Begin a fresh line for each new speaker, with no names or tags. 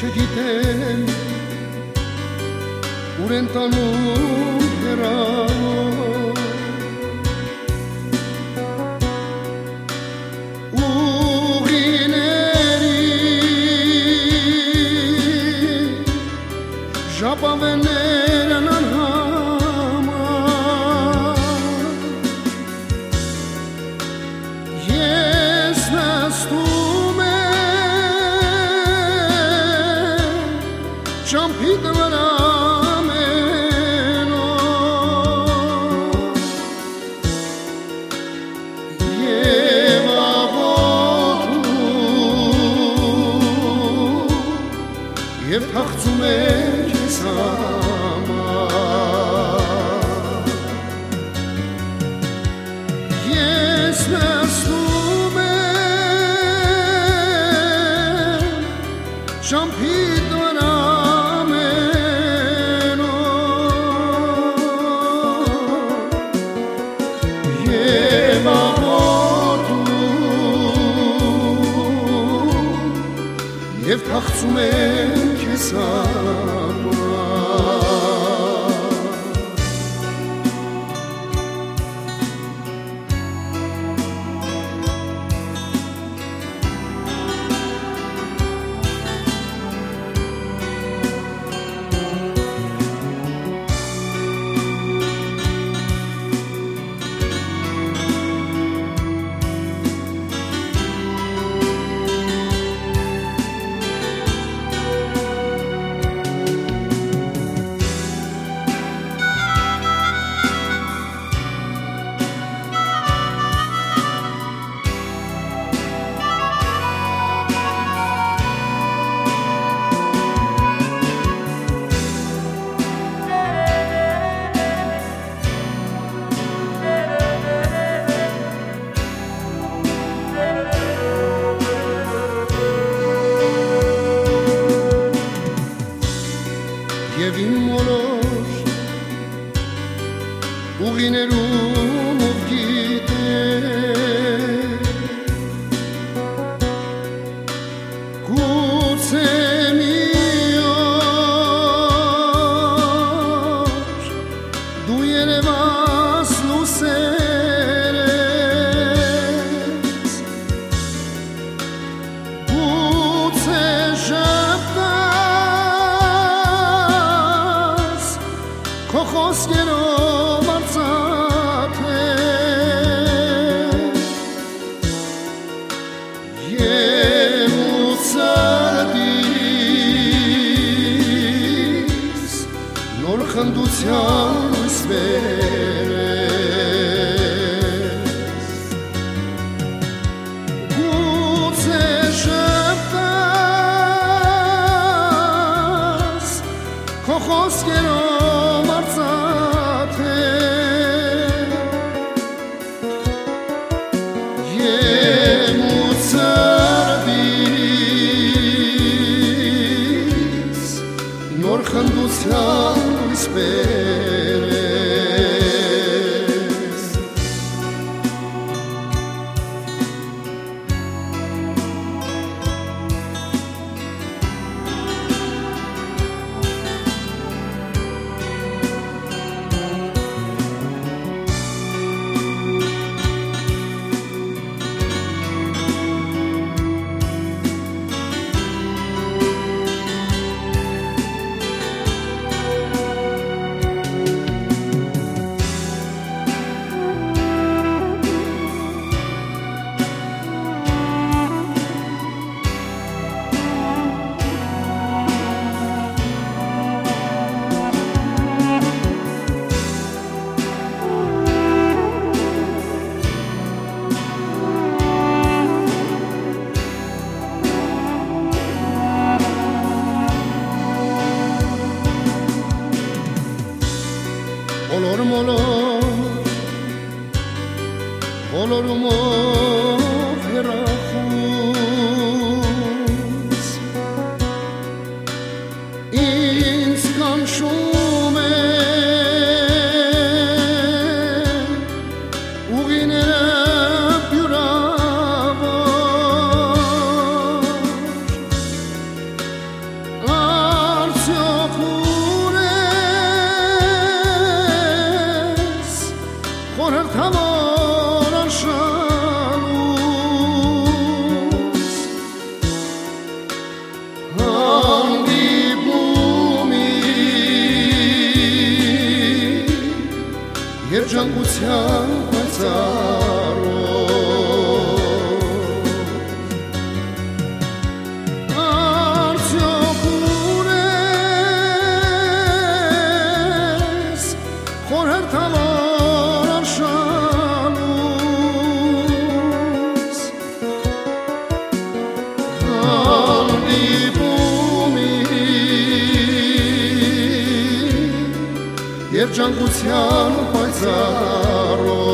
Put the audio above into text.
չգիտեմ ուր են տանում հեռավոր ուղիների ժապավեններն անհամար ես նստում եմ ճամփիդ վրա Եվ թախծում եմ քեզ համար Ես նստում եմ ճամփիդ վրա ամենօր Եվ աղոթում Եվ թախծում եմ քեզ համար Եվ իմ մոլոր ուղիներում ով գիտե Գուցե մի օր դու երևաս լուսերես Գուցե Քո խոսքերով արծաթե Եվ ու սրտիս նոր խնդության լույս բերես Գուցե շպտաս քո խոսքերով Եվ ու սրտիս նոր խնդության լույս բերես Olor molor Olorumov հեռախուս Ինձ կանչում է ուղիները բյուրավոր երջանկության պայծառով արդյոք ուր ես խորհրդավոր արշալուս երջանկության պայծառով